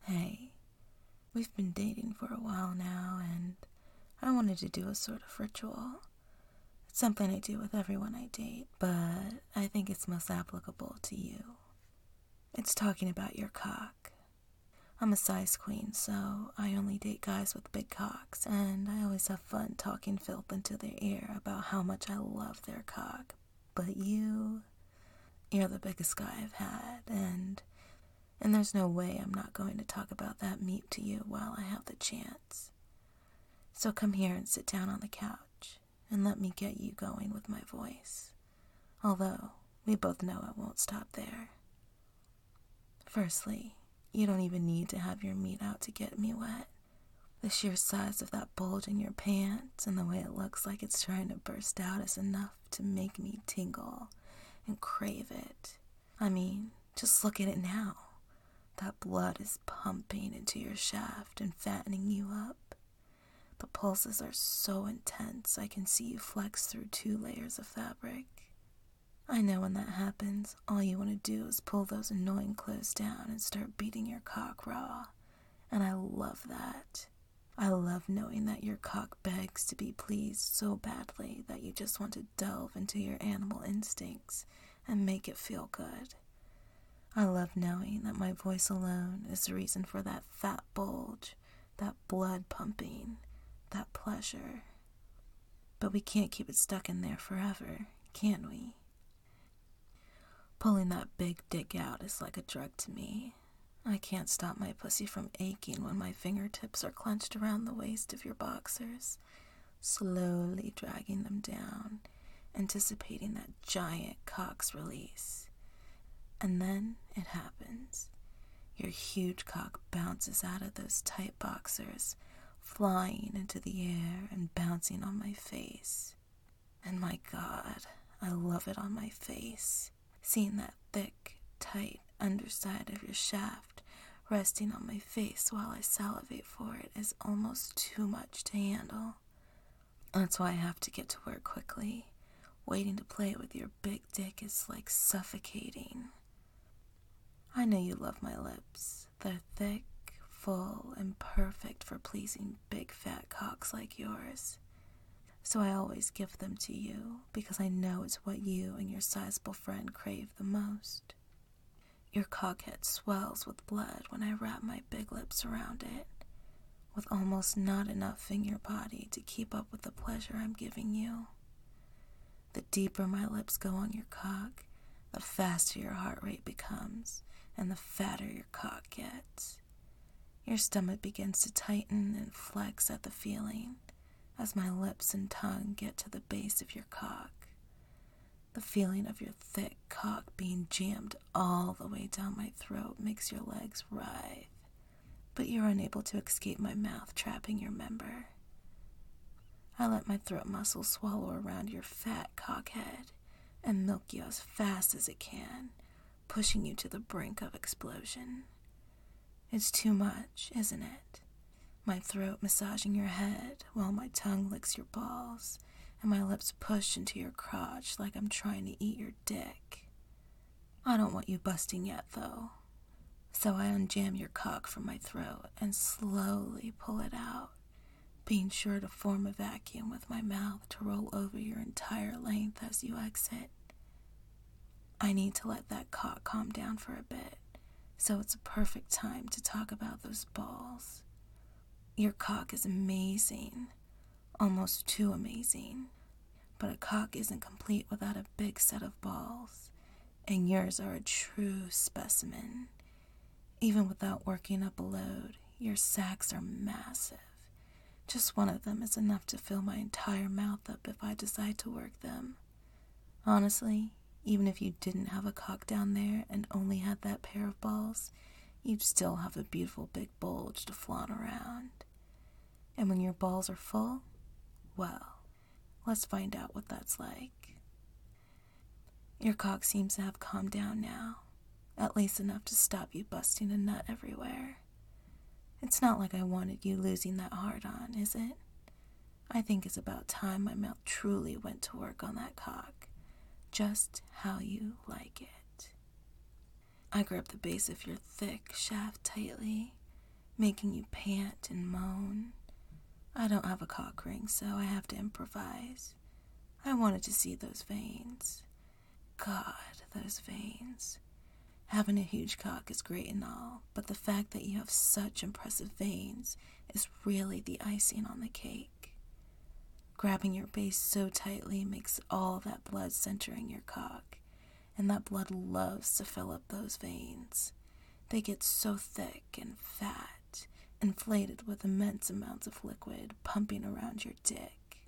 Hey, we've been dating for a while now, and I wanted to do a sort of ritual. It's something I do with everyone I date, but I think it's most applicable to you. It's talking about your cock. I'm a size queen, so I only date guys with big cocks, and I always have fun talking filth into their ear about how much I love their cock. But you're the biggest guy I've had, and there's no way I'm not going to talk about that meat to you while I have the chance. So come here and sit down on the couch, and let me get you going with my voice. Although, we both know it won't stop there. Firstly, you don't even need to have your meat out to get me wet. The sheer size of that bulge in your pants and the way it looks like it's trying to burst out is enough to make me tingle and crave it. I mean, just look at it now. That blood is pumping into your shaft and fattening you up. The pulses are so intense I can see you flex through 2 layers of fabric. I know when that happens, all you want to do is pull those annoying clothes down and start beating your cock raw. And I love that. I love knowing that your cock begs to be pleased so badly that you just want to delve into your animal instincts and make it feel good. I love knowing that my voice alone is the reason for that fat bulge, that blood pumping, that pleasure. But we can't keep it stuck in there forever, can we? Pulling that big dick out is like a drug to me. I can't stop my pussy from aching when my fingertips are clenched around the waist of your boxers, slowly dragging them down, anticipating that giant cock's release. And then it happens. Your huge cock bounces out of those tight boxers, flying into the air and bouncing on my face. And my God, I love it on my face. Seeing that thick, tight underside of your shaft resting on my face while I salivate for it is almost too much to handle. That's why I have to get to work quickly. Waiting to play with your big dick is like suffocating. I know you love my lips. They're thick, full, and perfect for pleasing big fat cocks like yours. So I always give them to you because I know it's what you and your sizable friend crave the most. Your cockhead swells with blood when I wrap my big lips around it, with almost not enough in your body to keep up with the pleasure I'm giving you. The deeper my lips go on your cock, the faster your heart rate becomes, and the fatter your cock gets. Your stomach begins to tighten and flex at the feeling as my lips and tongue get to the base of your cock. The feeling of your thick cock being jammed all the way down my throat makes your legs writhe, but you're unable to escape my mouth trapping your member. I let my throat muscles swallow around your fat cockhead and milk you as fast as it can, pushing you to the brink of explosion. It's too much, isn't it? My throat massaging your head while my tongue licks your balls and my lips push into your crotch like I'm trying to eat your dick. I don't want you busting yet, though. So I unjam your cock from my throat and slowly pull it out, being sure to form a vacuum with my mouth to roll over your entire length as you exit. I need to let that cock calm down for a bit, so it's a perfect time to talk about those balls. Your cock is amazing, almost too amazing, but a cock isn't complete without a big set of balls, and yours are a true specimen. Even without working up a load, your sacs are massive. Just one of them is enough to fill my entire mouth up if I decide to work them. Honestly, even if you didn't have a cock down there and only had that pair of balls, you'd still have a beautiful big bulge to flaunt around. And when your balls are full, well, let's find out what that's like. Your cock seems to have calmed down now, at least enough to stop you busting a nut everywhere. It's not like I wanted you losing that hard on, is it? I think it's about time my mouth truly went to work on that cock, just how you like it. I grip the base of your thick shaft tightly, making you pant and moan. I don't have a cock ring, so I have to improvise. I wanted to see those veins. God, those veins. Having a huge cock is great and all, but the fact that you have such impressive veins is really the icing on the cake. Grabbing your base so tightly makes all that blood center in your cock, and that blood loves to fill up those veins. They get so thick and fat, inflated with immense amounts of liquid pumping around your dick.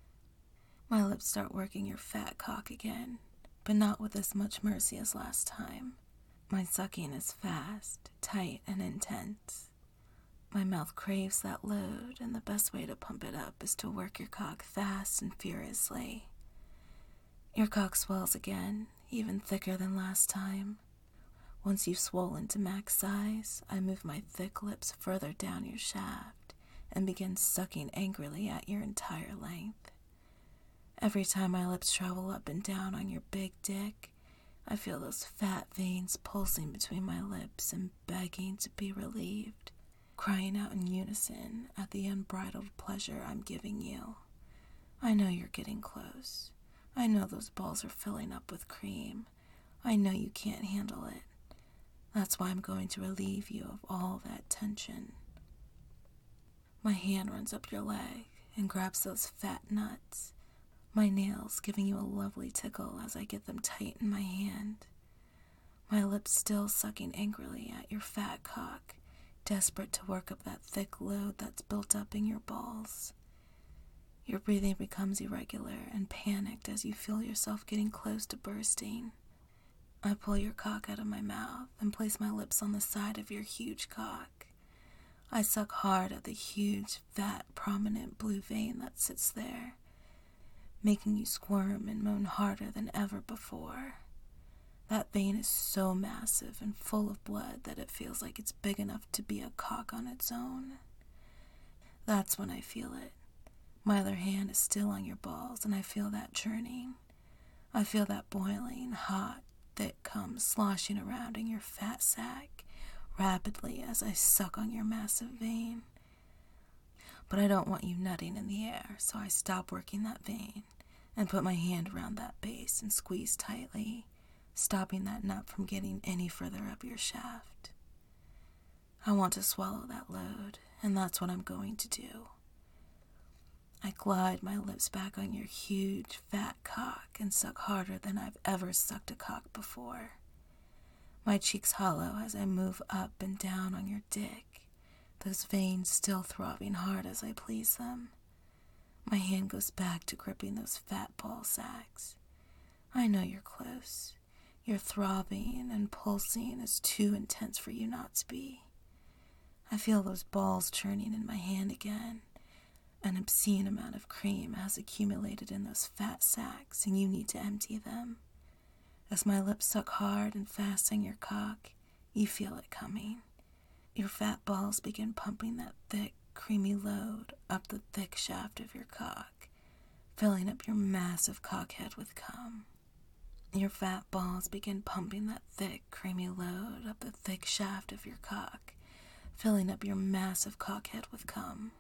My lips start working your fat cock again, but not with as much mercy as last time. My sucking is fast, tight, and intense. My mouth craves that load, and the best way to pump it up is to work your cock fast and furiously. Your cock swells again, even thicker than last time. Once you've swollen to max size, I move my thick lips further down your shaft and begin sucking angrily at your entire length. Every time my lips travel up and down on your big dick, I feel those fat veins pulsing between my lips and begging to be relieved, crying out in unison at the unbridled pleasure I'm giving you. I know you're getting close. I know those balls are filling up with cream. I know you can't handle it. That's why I'm going to relieve you of all that tension. My hand runs up your leg and grabs those fat nuts, my nails giving you a lovely tickle as I get them tight in my hand. My lips still sucking angrily at your fat cock, desperate to work up that thick load that's built up in your balls. Your breathing becomes irregular and panicked as you feel yourself getting close to bursting. I pull your cock out of my mouth and place my lips on the side of your huge cock. I suck hard at the huge, fat, prominent blue vein that sits there, making you squirm and moan harder than ever before. That vein is so massive and full of blood that it feels like it's big enough to be a cock on its own. That's when I feel it. My other hand is still on your balls, and I feel that churning. I feel that boiling, hot, thick cum sloshing around in your fat sack rapidly as I suck on your massive vein. But I don't want you nutting in the air, so I stop working that vein and put my hand around that base and squeeze tightly, stopping that nut from getting any further up your shaft. I want to swallow that load, and that's what I'm going to do. I glide my lips back on your huge, fat cock and suck harder than I've ever sucked a cock before. My cheeks hollow as I move up and down on your dick, those veins still throbbing hard as I please them. My hand goes back to gripping those fat ball sacks. I know you're close. Your throbbing and pulsing is too intense for you not to be. I feel those balls churning in my hand again. An obscene amount of cream has accumulated in those fat sacks, and you need to empty them. As my lips suck hard and fast on your cock, you feel it coming. Your fat balls begin pumping that thick, creamy load up the thick shaft of your cock, filling up your massive cockhead with cum. Your fat balls begin pumping that thick, creamy load up the thick shaft of your cock, filling up your massive cockhead with cum.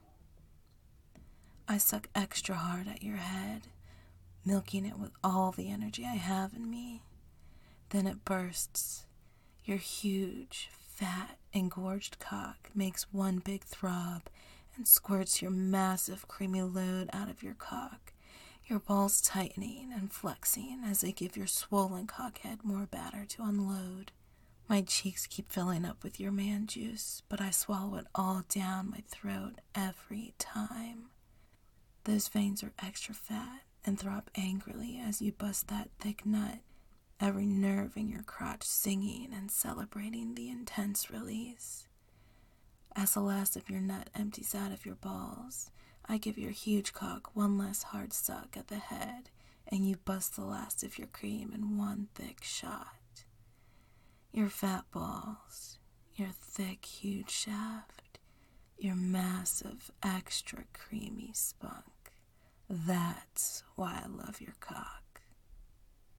I suck extra hard at your head, milking it with all the energy I have in me. Then it bursts. Your huge, fat, engorged cock makes one big throb and squirts your massive, creamy load out of your cock, your balls tightening and flexing as they give your swollen cockhead more batter to unload. My cheeks keep filling up with your man juice, but I swallow it all down my throat every time. Those veins are extra fat and throb angrily as you bust that thick nut, every nerve in your crotch singing and celebrating the intense release. As the last of your nut empties out of your balls, I give your huge cock one last hard suck at the head, and you bust the last of your cream in one thick shot. Your fat balls, your thick, huge shaft, your massive, extra creamy spunk. That's why I love your cock.